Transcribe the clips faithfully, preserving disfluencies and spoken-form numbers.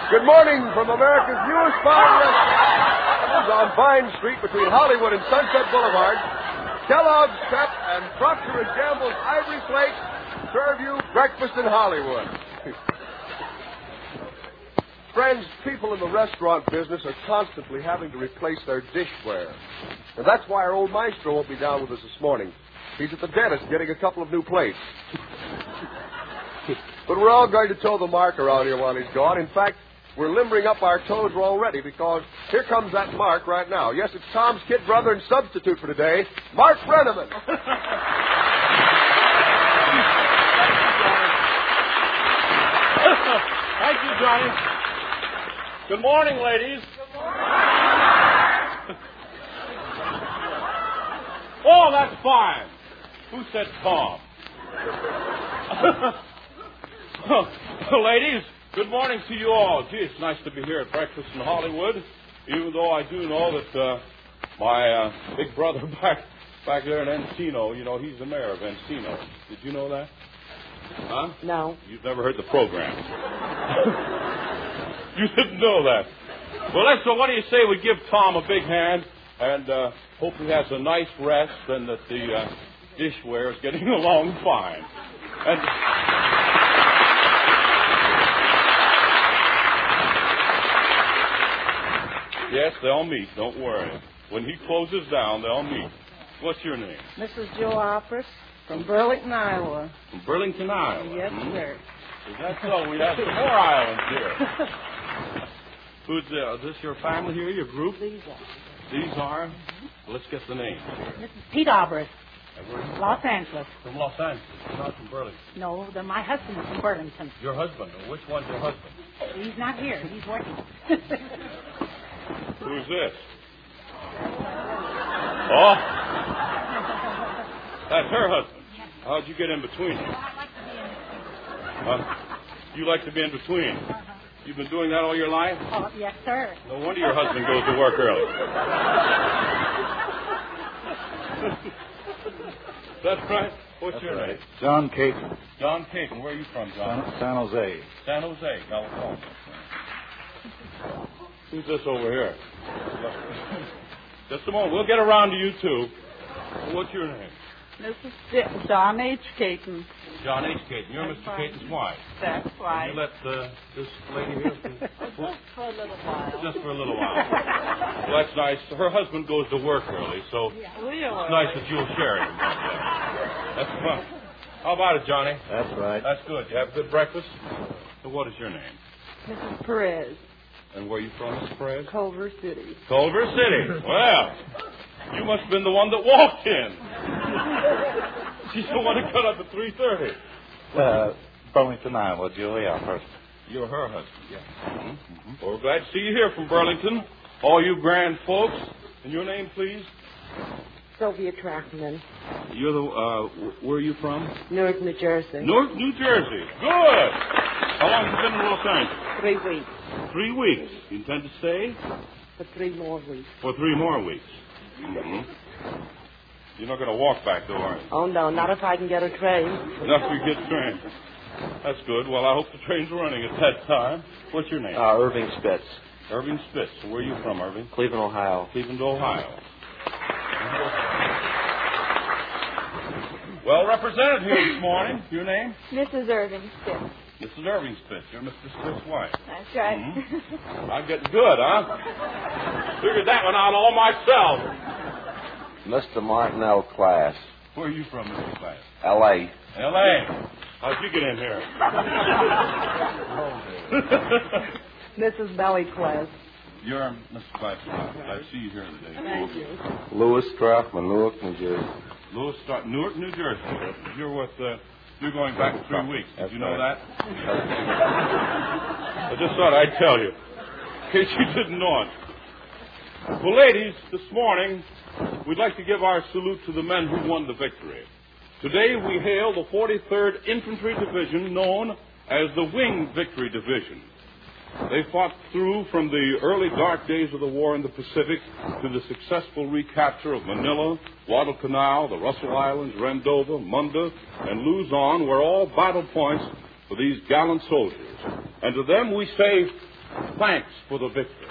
Good morning from America's newest fine restaurant on Vine Street between Hollywood and Sunset Boulevard. Kellogg's Pep and Procter and Gamble's Ivory Flakes serve you breakfast in Hollywood. Friends, people in the restaurant business are constantly having to replace their dishware. And that's why our old maestro won't be down with us this morning. He's at the dentist getting a couple of new plates. But we're all going to toe the mark around here while he's gone. In fact, we're limbering up our toes already because here comes that Mark right now. Yes, it's Tom's kid brother and substitute for today, Mark Brenneman. Thank you, Johnny. Good morning, ladies. Good morning. Oh, that's fine. Who said Tom? Ladies, good morning to you all. Gee, it's nice to be here at breakfast in Hollywood, even though I do know that uh, my uh, big brother back back there in Encino, you know, he's the mayor of Encino. Did you know that? Huh? No. You've never heard the program. You didn't know that. Well, let's, so what do you say we give Tom a big hand and uh, hope he has a nice rest and that the uh, dishware is getting along fine. And... Yes, they'll meet. Don't worry. When he closes down, they'll meet. What's your name? Missus Joe Oppers from Burlington, Iowa. From Burlington, Iowa? Yes, hmm? sir. Is that so? We have some more Iowans here. Who's uh, is this your family here, your group? These are. These are? Let's get the names. Missus Pete Oppers, Los Angeles. From Los Angeles, not from Burlington. No, the, my husband is from Burlington. Your husband? Which one's your husband? He's not here. He's working. Who's this? Oh. That's her husband. How'd you get in between them? Uh, you like to be in between? You've been doing that all your life? Oh, yes, sir. No wonder your husband goes to work early. That's right. What's That's your right. name? John Caton. John Caton. Where are you from, John? San, San Jose. San Jose, California. Who's this over here? Just a moment. We'll get around to you, too. What's your name? Missus John H. Caton. John H. Caton. You're Mister Caton's wife. That's right. You let uh, this lady here... Just for a little while. Just for a little while. Well, that's nice. Her husband goes to work early, so Yeah, really? it's nice that you'll share it. That's fun. How about it, Johnny? That's right. That's good. You have a good breakfast? So what is your name? Missus Perez, And where are you from, Mister Perez? Culver City. Culver City. Well, you must have been the one that walked in. She's the one that got up at three thirty. Uh, Burlington, Iowa. Julia first. You're her husband, yeah. Mm-hmm. Mm-hmm. Well, we're glad to see you here from Burlington. All you grand folks. And your name, please? Sylvia Trackman, You're the, uh, where are you from? Newark, New Jersey. Newark, New Jersey. Good. How long have you been in Los Angeles? Three weeks. Three weeks. You intend to stay? For three more weeks. For three more weeks. Mm-hmm. You're not going to walk back, though, are you? Oh, no, not if I can get a train. Enough to get trained. That's good. Well, I hope the train's running at that time. What's your name? Uh, Irving Spitz. Irving Spitz. Where are you from, Irving? Cleveland, Ohio. Cleveland, Ohio. Well represented here this morning. Your name? Missus Irving Spitz. Missus Irving Spitz. You're Mister Spitz's wife. That's right. Mm-hmm. I'm getting good, huh? Figured that one out all myself. Mister Martinell Class. Where are you from, Mister Class? L A L A How'd you get in here? Missus Belly Class. You're Mister Class. I see you here today. Thank you. Louis Straussman, Newark, New Jersey. Louis Star- Newark, New Jersey. You're with, uh, you're going back three weeks. Did That's you know right. that? I just thought I'd tell you, in case you didn't know it. Well, ladies, this morning, we'd like to give our salute to the men who won the victory. Today, we hail the forty-third Infantry Division, known as the Wing Victory Division. They fought through from the early dark days of the war in the Pacific to the successful recapture of Manila, Guadalcanal, the Russell Islands, Rendova, Munda, and Luzon were all battle points for these gallant soldiers. And to them we say, Thanks for the victory.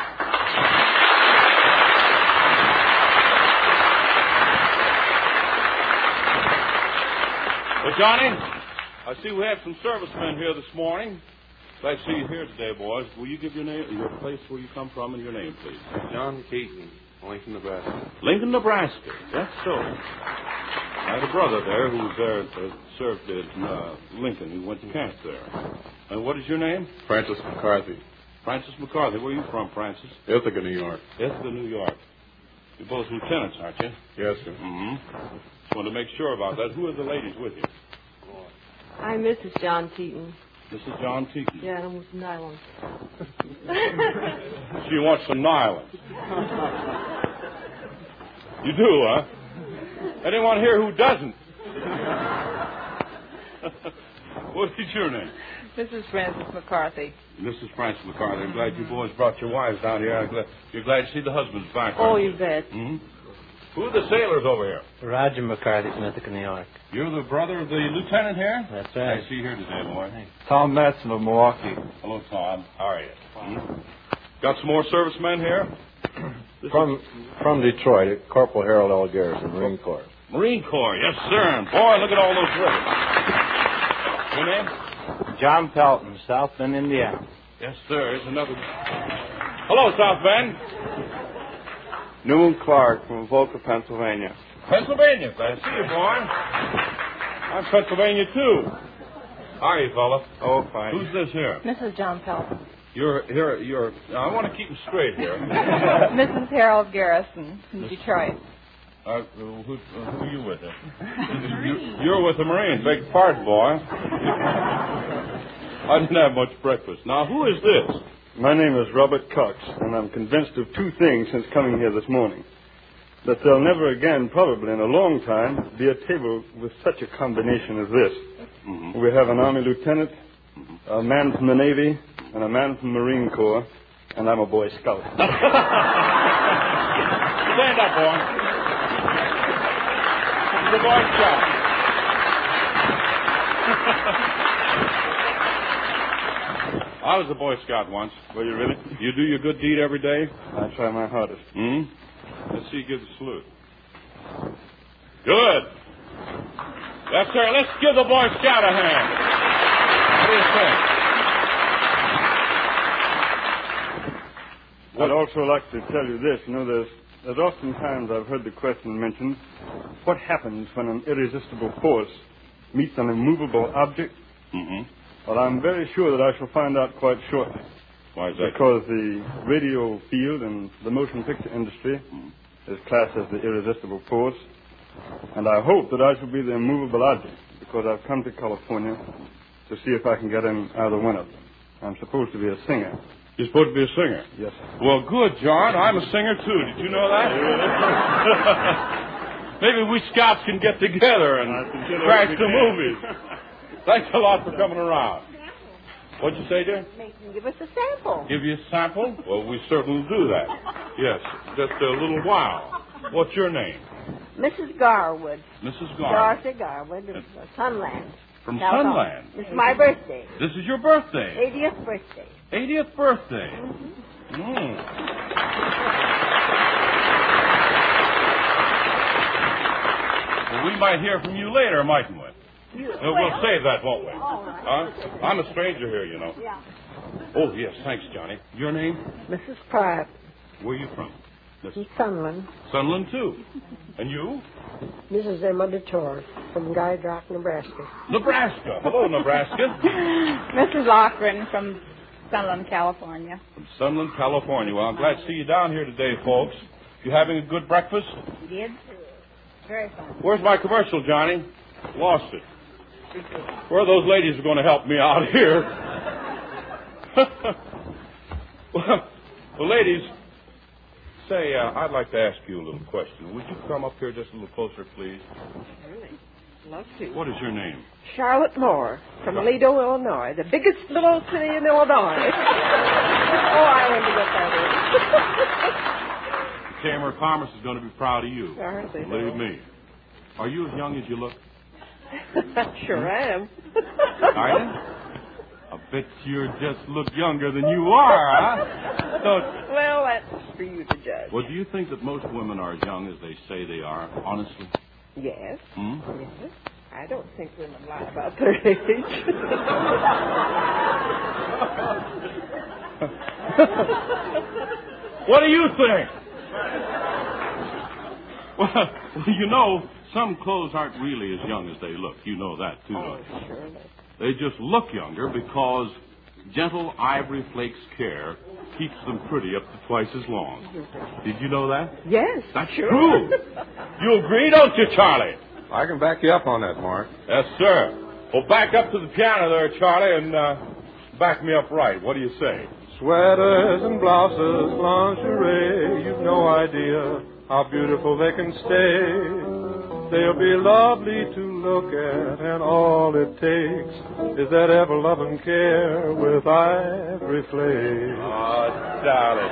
Well, Johnny, I see we have some servicemen here this morning. Glad to see you here today, boys. Will you give your name, your place where you come from, and your name, please? John Keaton, Lincoln, Nebraska. Lincoln, Nebraska. That's so. I had a brother there who was there, uh, served in uh, Lincoln. He went to camp there. And what is your name? Francis McCarthy, Francis McCarthy. Where are you from, Francis? Ithaca, New York. Ithaca, New York. You're both lieutenants, aren't you? Yes, sir. Mm-hmm. Just wanted to make sure about that. Who are the ladies with you? I'm Missus John Teaton. This is John Teaton. Yeah, I'm with Nylon. She wants some nylon. You do, huh? Anyone here who doesn't? What is your name? Missus Francis McCarthy. Missus Francis McCarthy. I'm glad you boys brought your wives down here. I'm glad, you're glad to see the husbands back. Oh, aren't you bet. Mm-hmm. Who are the sailors over here? Roger McCarthy from Ithaca, New York. You're the brother of the lieutenant here? That's right. I see you here today, boy. Tom Matson of Milwaukee. Hello, Tom. How are you? Hmm? Got some more servicemen here? From from Detroit, Corporal Harold L. Garrison, Marine Corps. Marine Corps, yes, sir. And boy, look at all those rivers. Your name? John Pelton, South Bend, Indiana. Yes, sir. Here's another. Hello, South Bend. Newman Clark from Avoca, Pennsylvania. Pennsylvania. Glad to see you, boy. I'm Pennsylvania, too. How are you, fella? Oh, fine. Who's this here? Missus John Pelton. You're here. You're. I want to keep them straight here. Missus Harold Garrison from Detroit. Uh, who, who, who are you with? You, you're with the Marines. Beg pardon, boy. I didn't have much breakfast. Now, who is this? My name is Robert Cox, and I'm convinced of two things since coming here this morning. That there'll never again, probably in a long time, be a table with such a combination as this. Mm-hmm. We have an Army lieutenant, a man from the Navy, and a man from the Marine Corps, and I'm a Boy Scout. Stand up, boy. This is a Boy Scout. I was a Boy Scout once. Were you really? You do your good deed every day? I try my hardest. Hmm? Let's see you give the salute. Good. Yes, sir. Let's give the Boy Scout a hand. What do you think? I'd also like to tell you this. You know, there's, there's oftentimes I've heard the question mentioned, what happens when an irresistible force meets an immovable object? Mm-hmm. Well, I'm very sure that I shall find out quite shortly. Why is that? Because the radio field and the motion picture industry mm. is classed as the irresistible force. And I hope that I shall be the immovable object, because I've come to California to see if I can get in either one of them. I'm supposed to be a singer. You're supposed to be a singer? Yes, sir. Well, good, John. I'm a singer, too. Did you know that? Maybe we scouts can get together and crash the movies. Thanks a lot for coming around. What'd you say, dear? Give us a sample. Give you a sample? Well, we certainly will do that. Yes, just a little while. What's your name? Missus Garwood. Missus Garwood. Dorothy Garwood of Sunland. From California. Sunland? It's my birthday. This is your birthday? eightieth birthday. eightieth birthday? Mm-hmm. Mm. Well, we might hear from you later, mightn't we? You, Uh, we'll save that, won't we? All right. Huh? I'm a stranger here, you know. Yeah. Oh, yes, thanks, Johnny. Your name? Missus Pratt Where are you from? from Sunland. Sunland, too. And you? Missus Emma DeTore from Guide Rock, Nebraska. Nebraska. Hello, Nebraska. Missus Lochran from Sunland, California. From Sunland, California. Well, I'm glad to see you down here today, folks. You having a good breakfast? Did? Very fun. Where's my commercial, Johnny? Lost it. Where are those ladies who are going to help me out here? well, well, ladies, say, uh, I'd like to ask you a little question. Would you come up here just a little closer, please? Really? Love to. What is your name? Charlotte Moore from Lido, Illinois, the biggest little city in Illinois. oh, I wonder what that is. The Chamber of Commerce is going to be proud of you. Aren't they? Believe me. Are you as young as you look? Sure I am. Are you? I bet you just look younger than you are, huh? Don't you? Well, that's for you to judge. Well, do you think that most women are as young as they say they are, honestly? Yes. Hmm? Yes. I don't think women lie about their age. What do you think? Well, you know, some clothes aren't really as young as they look. You know that, too, don't you? Oh, surely. They just look younger because gentle Ivory Flakes care keeps them pretty up to twice as long. Did you know that? Yes. That's sure. true. You agree, don't you, Charlie? I can back you up on that, Mark. Yes, sir. Well, back up to the piano there, Charlie, and uh, back me up right. What do you say? Sweaters and blouses, lingerie, you've no idea how beautiful they can stay. They'll be lovely to look at, and all it takes is that ever-loving care with Ivory Flakes. Oh, darling.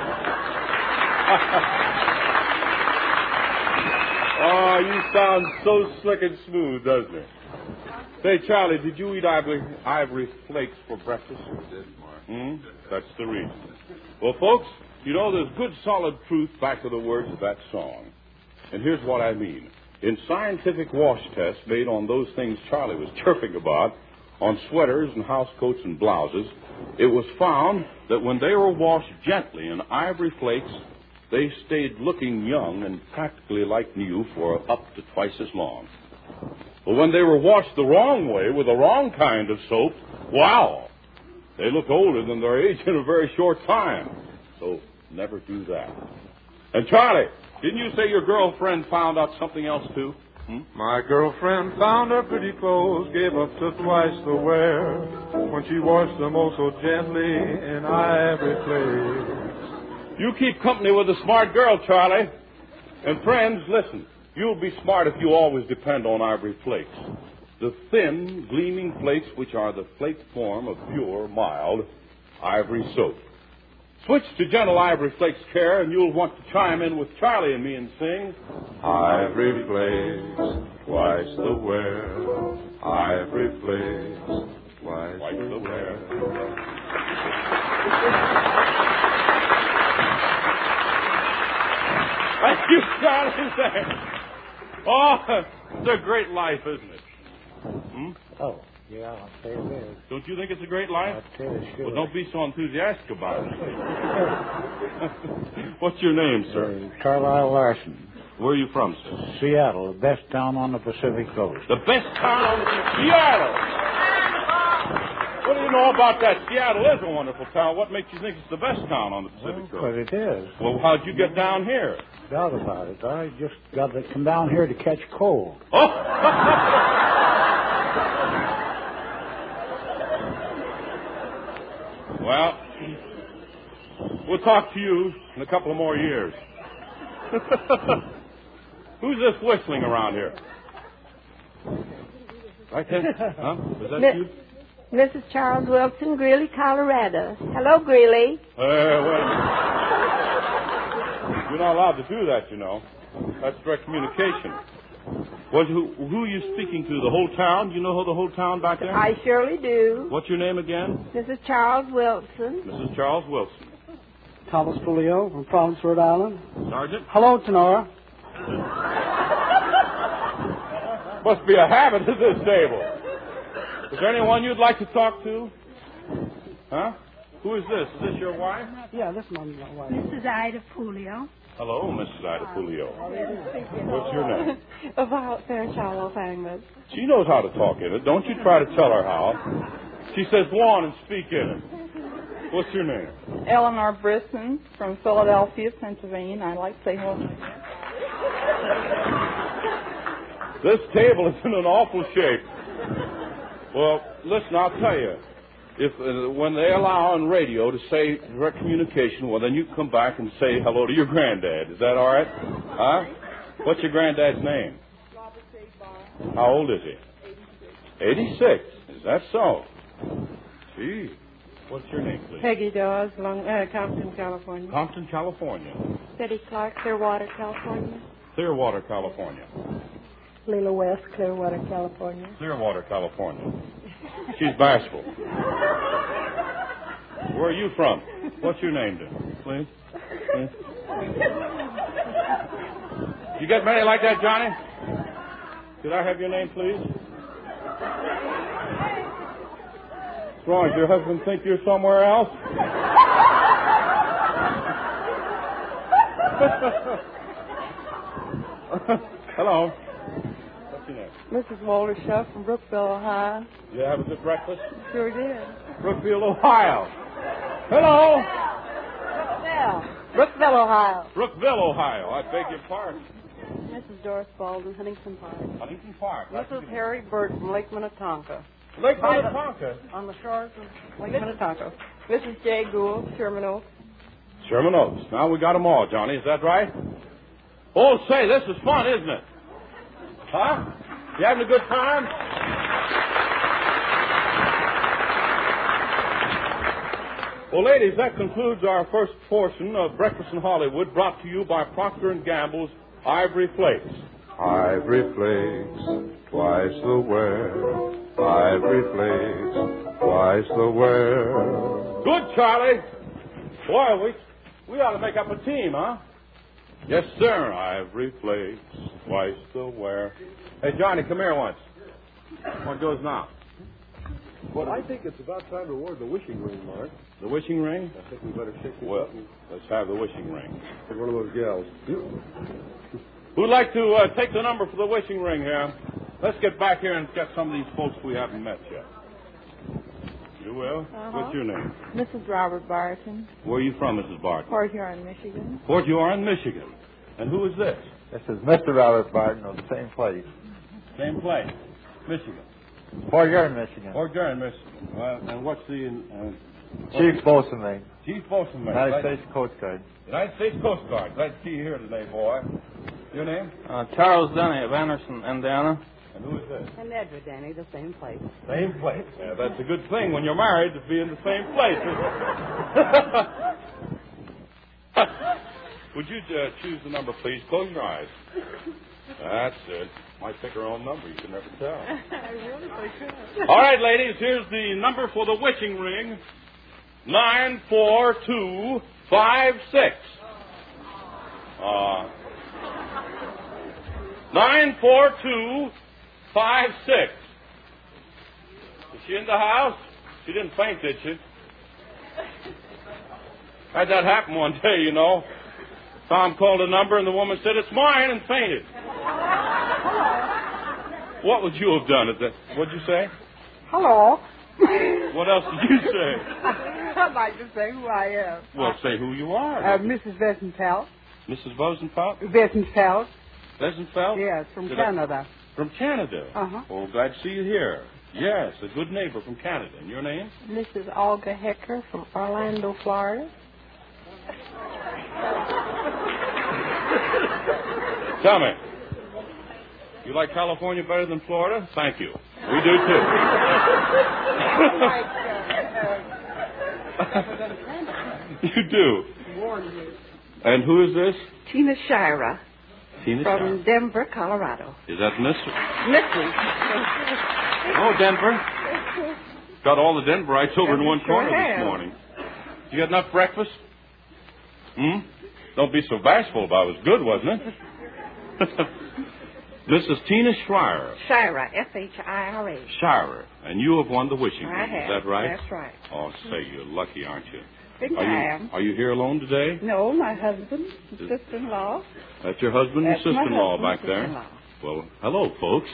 Oh, you sound so slick and smooth, doesn't it? Say, Charlie, did you eat Ivory, ivory Flakes for breakfast? I did, Mark. Hmm? That's the reason. Well, folks, you know, there's good solid truth back to the words of that song. And here's what I mean. In scientific wash tests made on those things Charlie was chirping about, on sweaters and house coats and blouses, it was found that when they were washed gently in Ivory Flakes, they stayed looking young and practically like new for up to twice as long. But when they were washed the wrong way with the wrong kind of soap, wow, they look older than their age in a very short time. So never do that. And Charlie, didn't you say your girlfriend found out something else, too? Hmm? My girlfriend found her pretty clothes, gave up to twice the wear, when she washed them oh so gently in Ivory Flakes. You keep company with a smart girl, Charlie. And friends, listen, you'll be smart if you always depend on Ivory Flakes. The thin, gleaming flakes which are the flake form of pure, mild ivory soap. Switch to gentle Ivory Flakes care, and you'll want to chime in with Charlie and me and sing Ivory Flakes, twice the wear. Ivory Flakes, twice, Twice the wear. Thank you, Charlie. Oh, it's a great life, isn't it? Hmm? Oh, yeah, I'll say it is. Don't you think it's a great life? I'll tell you, sure. Well, don't be so enthusiastic about it. What's your name, sir? Uh, Carlisle Larson, Where are you from, sir? Seattle, the best town on the Pacific Coast. The best town on the Seattle. What do you know about that? Seattle is a wonderful town. What makes you think it's the best town on the Pacific Well, Coast? but it is. Well, how'd you get down here? Doubt about it. I just got to come down here to catch cold. Oh! Well, we'll talk to you in a couple of more years. Who's this whistling around here? Right there? Huh? Is that Mi- you? Missus Charles Wilson, Greeley, Colorado. Hello, Greeley. Uh, wait a minute. You're not allowed to do that, you know. That's direct communication. Well, who, who are you speaking to? The whole town? Do you know the whole town back there? I surely do. What's your name again? Missus Charles Wilson. Missus Charles Wilson. Thomas Polio from Providence, Rhode Island. Sergeant? Hello, Tenora. Must be a habit at this table. Is there anyone you'd like to talk to? Huh? Who is this? Is this your wife? Yeah, this is my wife. Missus Ida Pulio. Hello, Missus Ida Pulio. What's your name? About Fairchild Fangman. She knows how to talk in it. Don't you try to tell her how. She says, go on and speak in it. What's your name? Eleanor Brisson from Philadelphia, Pennsylvania. I'd like to say hello. This table is in an awful shape. Well, listen, I'll tell you. If uh, when they allow on radio to say direct communication, well, then you come back and say hello to your granddad. Is that all right? Huh? What's your granddad's name? Robert J. Barr. How old is he? eighty-six. Is that so? Gee. What's your name, please? Peggy Dawes, Long, uh, Compton, California. Compton, California. Betty Clark, Clearwater, California. Clearwater, California. Leela West, Clearwater, California. Clearwater, California. She's bashful. Where are you from? What's your name, then? Please? Please? You get many like that, Johnny? Could I have your name, please? What's wrong? Does your husband think you're somewhere else? Hello. What's your name? Missus Walter Shuff from Brookville, Ohio. Did you have a good breakfast? Sure did. Brookfield, Ohio. Hello. Brookville. Brookville, Ohio. Brookville, Ohio. I beg your pardon. Missus Doris Baldwin, Huntington Park. Huntington Park. Missus Harry Burt from Lake Minnetonka. Lake Minnetonka. On the shores of Lake Minnetonka. Missus J. Gould, Sherman Oaks. Sherman Oaks. Now we got them all, Johnny. Is that right? Oh, say, this is fun, isn't it? Huh? You having a good time? Well, ladies, that concludes our first portion of Breakfast in Hollywood, brought to you by Procter and Gamble's Ivory Flakes. Ivory flakes, twice the wear. Ivory flakes, twice the wear. Good, Charlie. Boy, we, we ought to make up a team, huh? Yes, sir. Ivory Flakes, twice the wear. Hey, Johnny, come here once. What goes now? Well, I think it's about time to award the wishing ring, Mark. The wishing ring? I think we better shake this Well, up and let's have the wishing ring. take one of those gals. Who'd like to uh, take the number for the wishing ring here? Let's get back here and get some of these folks we haven't met yet. You will? Uh-huh. What's your name? Missus Robert Barton, Where are you from, Missus Barton? Port Huron, Michigan. Port Huron, Michigan. And who is this? This is Mister Robert Barton of the same place. Same place. Michigan. Fort Huron, Michigan. Port Huron, Michigan. Well, and what's the... Uh, Chief Bosun Mate. Chief Bosun Mate. United Glad- States Coast Guard. United States Coast Guard. Glad to see you here today, boy. Your name? Uh, Charles Denny of Anderson, Indiana. And who is this? And Edward Danny, the same place. Same place. Yeah, that's a good thing when you're married to be in the same place. Would you uh, choose the number, please? Close your eyes. That's it. Might pick her own number. You can never tell. I really could. All right, ladies, here's the number for the wishing ring. Nine four two five six. Uh, nine four two five six. Is she in the house? She didn't faint, did she? Had that happen one day, you know. Tom called a number and the woman said, "It's mine," and fainted. What would you have done at that? What'd you say? Hello. What else did you say? I'd like to say who I am. Well, say who you are. Uh, Missus Vesenfeld. Missus Rosenfeld? Vesenfeld. Rosenfeld? Yes, from Did I- Canada. From Canada? Uh-huh. Oh, glad to see you here. Yes, a good neighbor from Canada. And your name? Missus Olga Hecker from Orlando, Florida. Tell me. You like California better than Florida? Thank you. We do too. You do. And who is this? Tina Shira Tina from Shire. Denver, Colorado. Is that Miss? Missus Oh, Denver. Got all the Denverites over in one Sure corner have. this morning. You got enough breakfast? Hmm? Don't be so bashful about it. It was good, wasn't it? Missus Tina Schreier. Shira, S H I R A. Shire. And you have won the wishing I ring. have. Is that right? That's right. Oh, say, you're lucky, aren't you? Think Are I you, am. are you here alone today? No, my husband, sister-in-law. That's your husband and That's my sister-in-law husband, back there? sister-in-law. Well, hello, folks.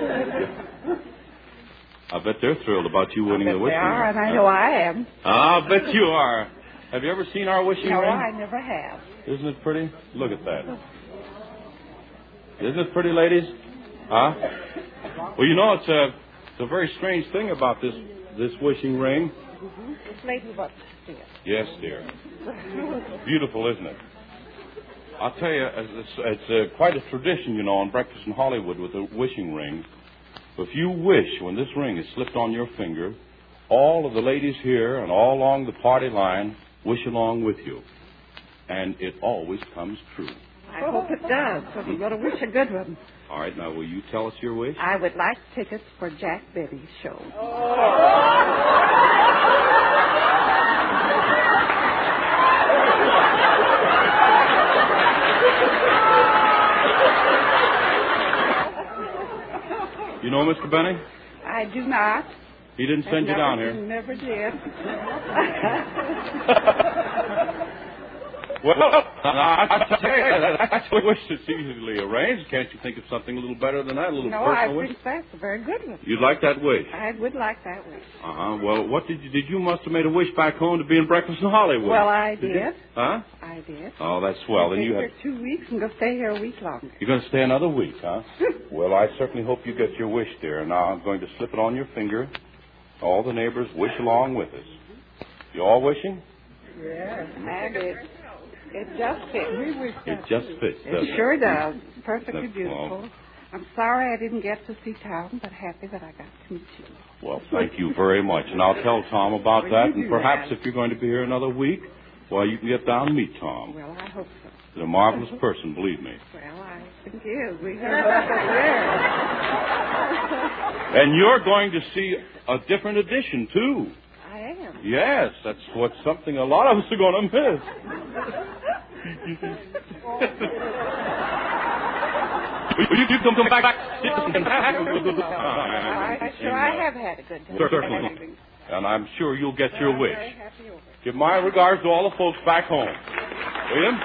I bet they're thrilled about you winning I bet the they wishing are, ring. and I know I am. I'll bet you are. Have you ever seen our wishing No, ring? I never have. Isn't it pretty? Look at that. Isn't it pretty, ladies? Huh? Well, you know, it's a, it's a very strange thing about this this wishing ring. Mm-hmm. This lady what? Yes, dear. Beautiful, isn't it? I'll tell you, it's, it's uh, quite a tradition, you know, on Breakfast in Hollywood with the wishing ring. If you wish, when this ring is slipped on your finger, all of the ladies here and all along the party line wish along with you. And it always comes true. I hope it does. So I'm going to wish a good one. All right, now, will you tell us your wish? I would like tickets for Jack Benny's show. You know Mister Benny? I do not. He didn't send you never, down here. Never did. Well, I tell you, that's a wish that's easily arranged. Can't you think of something a little better than that, a little no, I personal wish? think that's a very good one. You'd like that wish? I would like that wish. Uh-huh. Well, what did you... Did you must have made a wish back home to be in Breakfast in Hollywood? Well, I did. did huh? I did. Oh, that's swell. Then you have... have... here two weeks and go stay here a week longer. You're going to stay another week, huh? Well, I certainly hope you get your wish, dear. Now, I'm going to slip it on your finger. All the neighbors wish along with us. You all wishing? Yes. And it, it just fits. We wish It just fits, doesn't it? It sure does. Perfectly That's beautiful. Well. I'm sorry I didn't get to see Tom, but happy that I got to meet you. Well, thank you very much. And I'll tell Tom about well, that. And perhaps that. if you're going to be here another week, well, you can get down and meet Tom. Well, I hope so. He's a marvelous person, believe me. Well, I think he is. We heard about that And you're going to see a different edition, too. I am. Yes, that's what's something a lot of us are going to miss. you, you come, come back. back. I, sure I have had a good time. Certainly. And I'm sure you'll get your I'm wish. very happy over it. Give my regards to all the folks back home. William?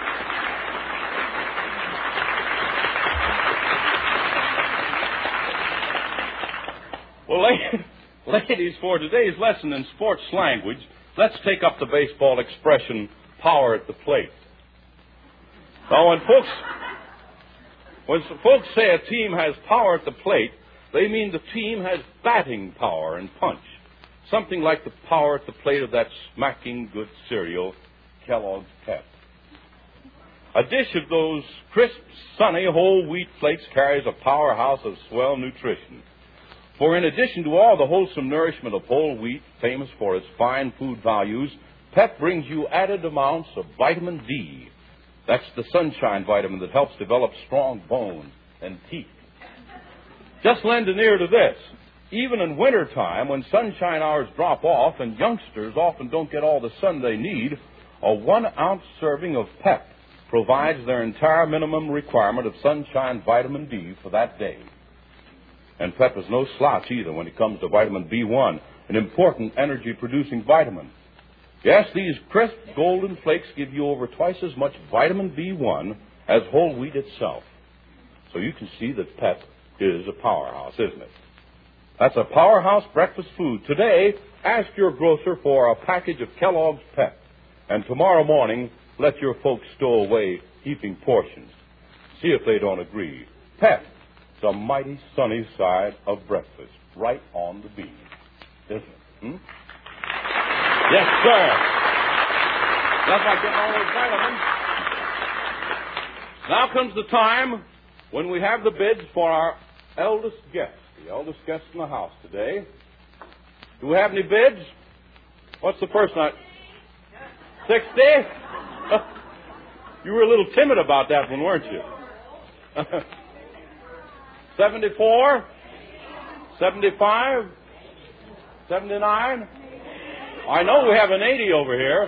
Well, ladies, for today's lesson in sports language, let's take up the baseball expression, power at the plate. Now, when folks, when folks say a team has power at the plate, they mean the team has batting power and punch. Something like the power at the plate of that smacking good cereal, Kellogg's Pep. A dish of those crisp, sunny, whole wheat flakes carries a powerhouse of swell nutrition. For in addition to all the wholesome nourishment of whole wheat, famous for its fine food values, Pep brings you added amounts of vitamin D. That's the sunshine vitamin that helps develop strong bones and teeth. Just lend an ear to this. Even in wintertime, when sunshine hours drop off and youngsters often don't get all the sun they need, a one-ounce serving of Pep provides their entire minimum requirement of sunshine vitamin D for that day. And Pep is no slouch either when it comes to vitamin B one, an important energy-producing vitamin. Yes, these crisp golden flakes give you over twice as much vitamin B one as whole wheat itself. So you can see that Pep is a powerhouse, isn't it? That's a powerhouse breakfast food. Today, ask your grocer for a package of Kellogg's Pep. And tomorrow morning, let your folks stow away heaping portions. See if they don't agree. Pep. The mighty sunny side of breakfast, right on the bean, isn't it? Hmm? Yes, sir. That's like getting all those vitamins. Now comes the time when we have the bids for our eldest guest, the eldest guest in the house today. Do we have any bids? What's the first night? Sixty? You were a little timid about that one, weren't you? Seventy-four? Seventy-five? Seventy-nine? I know we have an eighty over here.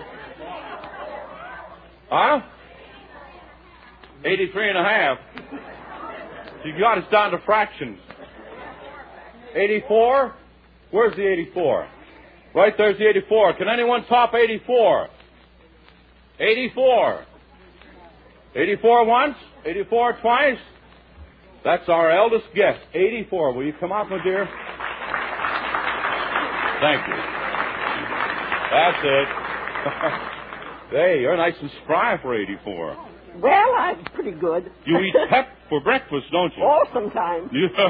Huh? Eighty-three and a half. You got us down to fractions. Eighty-four? Where's the eighty-four? Right there's the eighty-four. Can anyone top eighty-four? Eighty-four. Eighty-four once? Eighty-four twice? That's our eldest guest, eighty-four. Will you come out, my dear? Thank you. That's it. Hey, you're nice and spry for eighty-four. Well, I'm pretty good. You eat Pep for breakfast, don't you? Oh, sometimes. Yeah.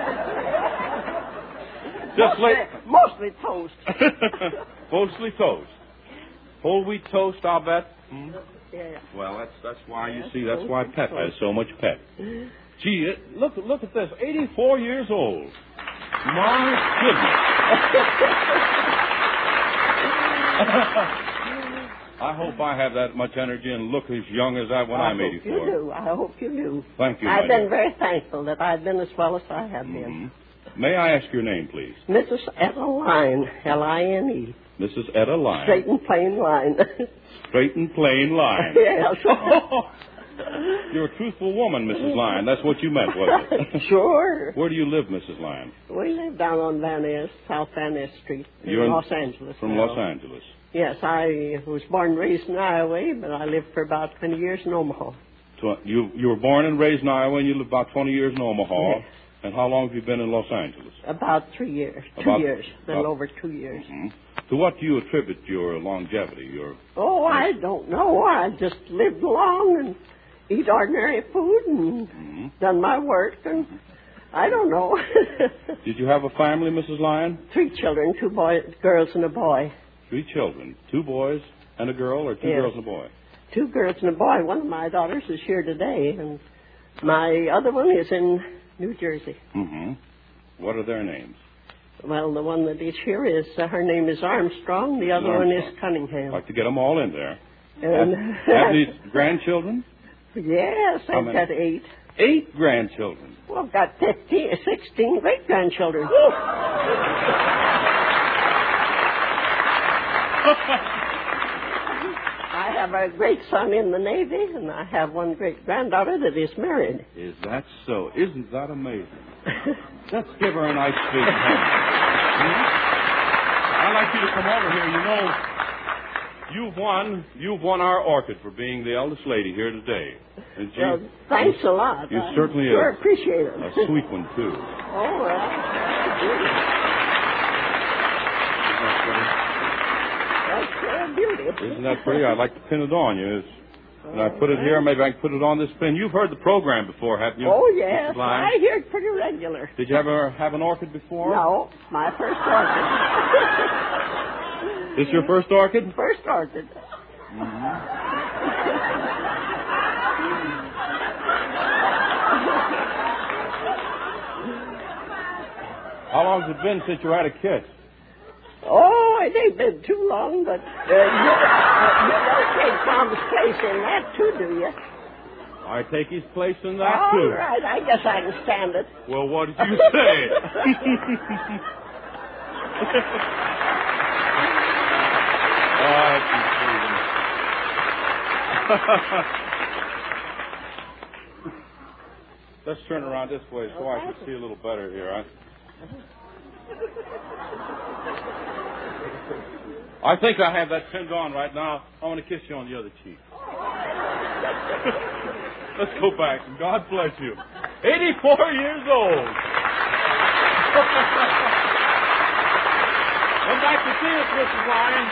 Just mostly, like... mostly toast. Mostly toast. Whole wheat toast, I'll bet. Hmm? Yeah. Well, that's that's why you see. That's why Pep has so much pep. Gee, it, look look at this. eighty-four years old. My goodness. I hope I have that much energy and look as young as I when I I'm hope eighty-four. you do. I hope you do. Thank you, I've my been dear. very thankful that I've been as well as I have been. Mm-hmm. May I ask your name, please? Missus Etta Line, L I N E. Missus Etta Line. Straight and plain line. Straight and plain line. Yes. You're a truthful woman, Missus Line. That's what you meant, wasn't it? Sure. Where do you live, Missus Line? We live down on Van Ness, South Van Ness Street, in You're in- Los Angeles. From now. Los Angeles. Yes, I was born and raised in Iowa, but I lived for about twenty years in Omaha. Tw- You you were born and raised in Iowa, and you lived about twenty years in Omaha. Yes. And how long have you been in Los Angeles? About three years. Two About- years. A little about- over two years. hmm To what do you attribute your longevity? Your Oh, I don't know. I just lived along and eat ordinary food and hmm done my work, and I don't know. Did you have a family, Missus Lyon? Three children, two boys, girls and a boy. Three children, two boys and a girl, or two Yes. girls and a boy? Two girls and a boy. One of my daughters is here today, and my other one is in New Jersey. Mm-hmm. What are their names? Well, the one that is here is, uh, her name is Armstrong. The other one is Cunningham. I'd like to get them all in there. And Have, have these grandchildren? Yes, How I've many? got eight. Eight grandchildren. Well, I've got fifteen, sixteen great-grandchildren. I have a great son in the Navy, and I have one great-granddaughter that is married. Is that so? Isn't that amazing? Let's give her a nice big hand. Hmm? I'd like you to come over here. You know, you've won. You've won our orchid for being the eldest lady here today. And you, Well, thanks a lot. You I certainly sure are appreciate it. a sweet one too. Oh, well. That's a beauty. Isn't that pretty? I'd like to pin it on you. And I put it here. Maybe I can put it on this pin. You've heard the program before, haven't you? Oh, yes. Missus Lyon? I hear it pretty regular. Did you ever have an orchid before? No, my first orchid. This your first orchid? First orchid. How long has it been since you had a kiss? Oh, it ain't been too long, but uh, you, uh, you don't take Tom's place in that, too, do you? I take his place in that, All too. right, I guess I can stand it. Well, what did you say? Oh, let's turn around this way so I can see a little better here. I, I think I have that pinned on right now. I want to kiss you on the other cheek. Let's go back, and God bless you. eighty-four years old. Come back to see us, Missus Lyon.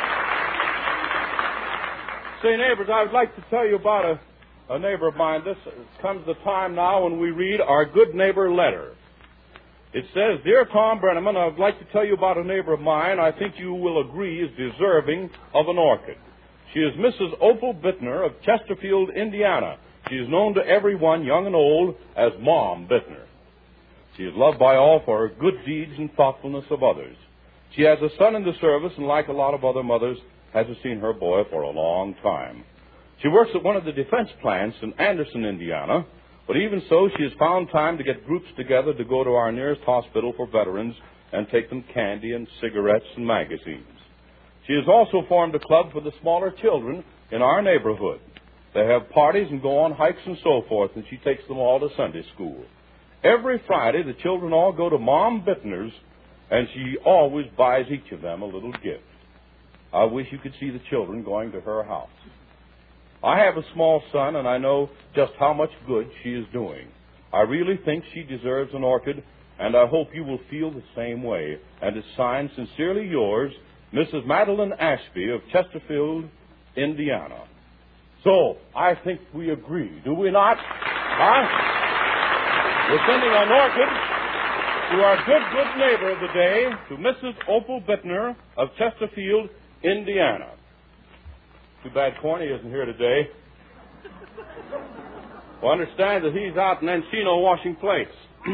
Say, neighbors, I would like to tell you about a, a neighbor of mine. This comes the time now when we read our good neighbor letter. It says, Dear Tom Brenneman, I would like to tell you about a neighbor of mine I think you will agree is deserving of an orchid. She is Missus Opal Bittner of Chesterfield, Indiana. She is known to everyone, young and old, as Mom Bittner. She is loved by all for her good deeds and thoughtfulness of others. She has a son in the service, and like a lot of other mothers, hasn't seen her boy for a long time. She works at one of the defense plants in Anderson, Indiana, but even so, she has found time to get groups together to go to our nearest hospital for veterans and take them candy and cigarettes and magazines. She has also formed a club for the smaller children in our neighborhood. They have parties and go on hikes and so forth, and she takes them all to Sunday school. Every Friday, the children all go to Mom Bittner's, and she always buys each of them a little gift. I wish you could see the children going to her house. I have a small son, and I know just how much good she is doing. I really think she deserves an orchid, and I hope you will feel the same way. And it's signed, Sincerely yours, Missus Madeline Ashby of Chesterfield, Indiana. So, I think we agree, do we not? Huh? We're sending an orchid to our good, good neighbor of the day, to Missus Opal Bittner of Chesterfield, Indiana. Too bad Corny isn't here today. Well, I understand that he's out in Encino washing plates.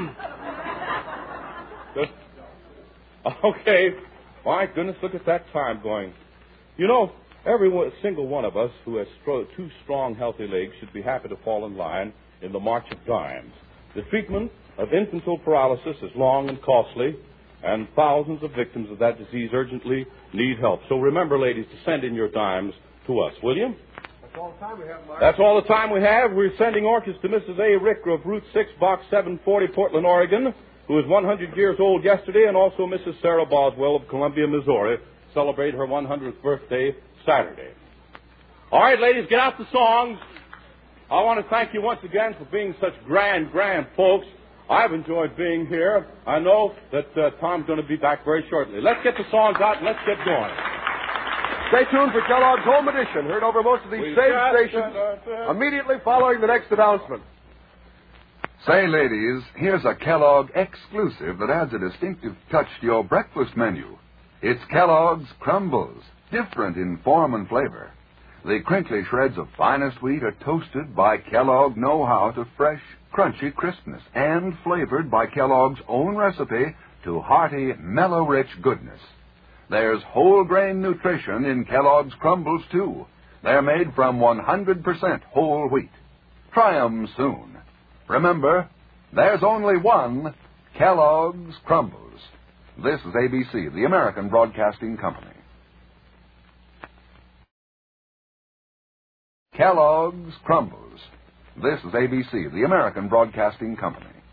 Good. Okay. My goodness, look at that time going. You know, Every one, single one of us who has stro- two strong, healthy legs should be happy to fall in line in the march of dimes. The treatment of infantile paralysis is long and costly, and thousands of victims of that disease urgently need help. So remember, ladies, to send in your dimes to us, will you? That's all the time we have, Mark. That's all the time we have. We're sending orchids to Missus A. Ricker of Route six, Box seven forty, Portland, Oregon, who is one hundred years old yesterday, and also Missus Sarah Boswell of Columbia, Missouri, celebrate her one hundredth birthday Saturday. All right, ladies, get out the songs. I want to thank you once again for being such grand, grand folks. I've enjoyed being here. I know that uh, Tom's going to be back very shortly. Let's get the songs out and let's get going. Stay tuned for Kellogg's Home Edition, heard over most of these We same just, stations uh, uh, immediately following the next announcement. Say, ladies, here's a Kellogg exclusive that adds a distinctive touch to your breakfast menu. It's Kellogg's Crumbles, different in form and flavor. The crinkly shreds of finest wheat are toasted by Kellogg know-how to fresh, crunchy crispness and flavored by Kellogg's own recipe to hearty, mellow-rich goodness. There's whole grain nutrition in Kellogg's Crumbles, too. They're made from one hundred percent whole wheat. Try 'em soon. Remember, there's only one Kellogg's Crumbles. This is A B C, the American Broadcasting Company. Kellogg's Crumbles. This is A B C, the American Broadcasting Company.